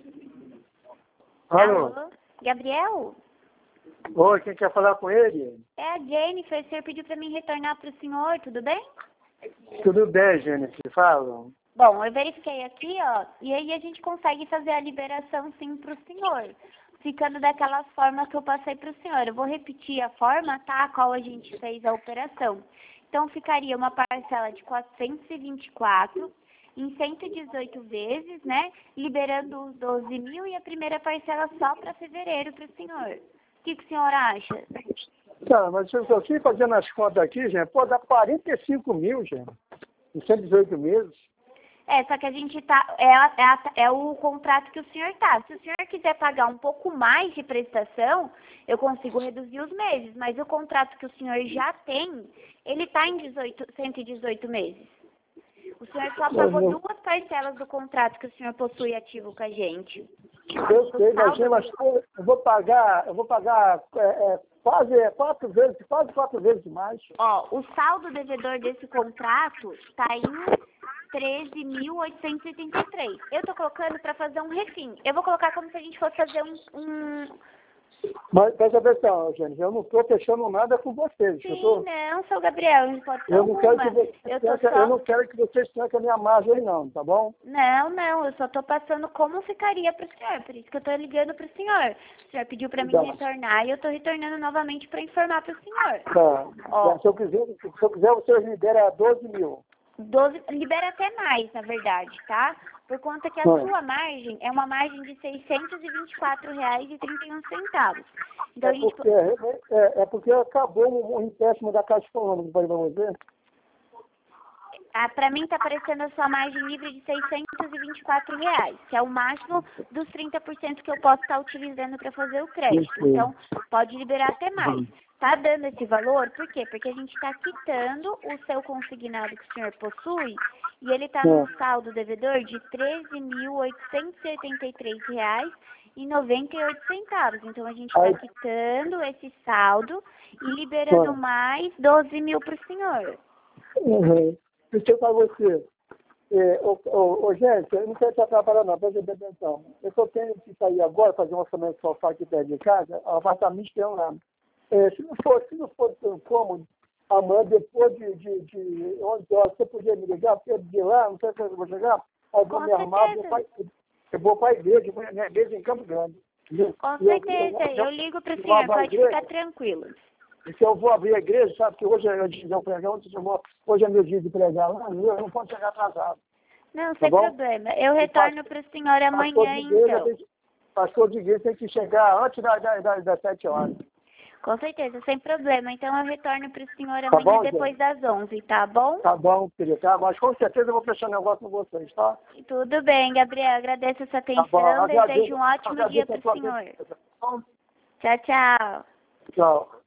Alô? Alô? Gabriel? Oi, quem quer falar com ele? É a Jennifer. O senhor pediu para mim retornar para o senhor, tudo bem? Tudo bem, Jennifer? Fala. Bom, eu verifiquei aqui, ó, e aí a gente consegue fazer a liberação sim para o senhor, ficando daquela forma que eu passei para o senhor. Eu vou repetir a forma, tá, a qual a gente fez a operação. Então, ficaria uma parcela de 424 em 118 vezes, né, liberando os 12 mil e a primeira parcela só para fevereiro para o senhor. O que o senhor acha? Tá, mas eu estou aqui fazendo as contas aqui, gente, pô, dá 45 mil, gente, em 118 meses. Só que a gente tá, é o contrato que o senhor tá. Se o senhor quiser pagar um pouco mais de prestação, eu consigo reduzir os meses, mas o contrato que o senhor já tem, ele tá em 118 meses. O senhor só pagou duas parcelas do contrato que o senhor possui ativo com a gente. Eu sei, mas pô, eu vou pagar quase quatro vezes mais. Ó, o saldo devedor desse contrato está em 13.883. Eu tô colocando para fazer um refim. Eu vou colocar como se a gente fosse fazer Mas presta atenção, gente, eu não estou fechando nada com vocês. Sim, não, seu Gabriel, não pode ser Eu não quero que vocês tranquem a minha margem aí não, tá bom? Não, eu só tô passando como ficaria pro senhor, por isso que eu tô ligando pro senhor. O senhor pediu pra mim retornar e eu tô retornando novamente pra informar pro senhor. Tá. Ó, Se eu quiser, vocês liberam 12 mil. 12, libera até mais, na verdade, tá? Por conta que a sua margem é uma margem de R$ 624,31. Então, porque acabou o empréstimo da Caixa Econômica, vamos ver? Para mim tá aparecendo a sua margem livre de R$ 624, que é o máximo dos 30% que eu posso estar utilizando para fazer o crédito. Então, pode liberar até mais. Tá dando esse valor, por quê? Porque a gente está quitando o seu consignado que o senhor possui e ele está no saldo devedor de R$ 13.883,98. Então, a gente está quitando esse saldo e liberando mais 12 mil para o senhor. Deixa eu falar você. Gente, eu não quero te atrapalhar não, presta atenção. Eu só tenho que sair agora, fazer um orçamento de sofá aqui perto de casa, o apartamento tem um lá. Se não for tão cômodo, amanhã, depois de 11 horas, você podia me ligar, porque de lá, não sei se eu vou chegar, aí eu vou me arrumar, eu vou para a igreja, minha igreja em Campo Grande. Com certeza, eu ligo para o senhor, pode ficar tranquilo. E se eu vou abrir a igreja, sabe que hoje é dia de pregar, hoje é meu dia de pregar lá, eu não posso chegar atrasado. Não, sem problema. Eu retorno para o senhor amanhã, então. Pastor de igreja tem que chegar antes das 7 horas. Com certeza, sem problema. Então eu retorno para o senhor amanhã depois das 11, tá bom? Tá bom, querido, tá? Mas com certeza eu vou fechar negócio com vocês, tá? Tudo bem, Gabriel. Agradeço a sua atenção. Desejo um ótimo dia para o senhor. Tchau, tchau. Tchau.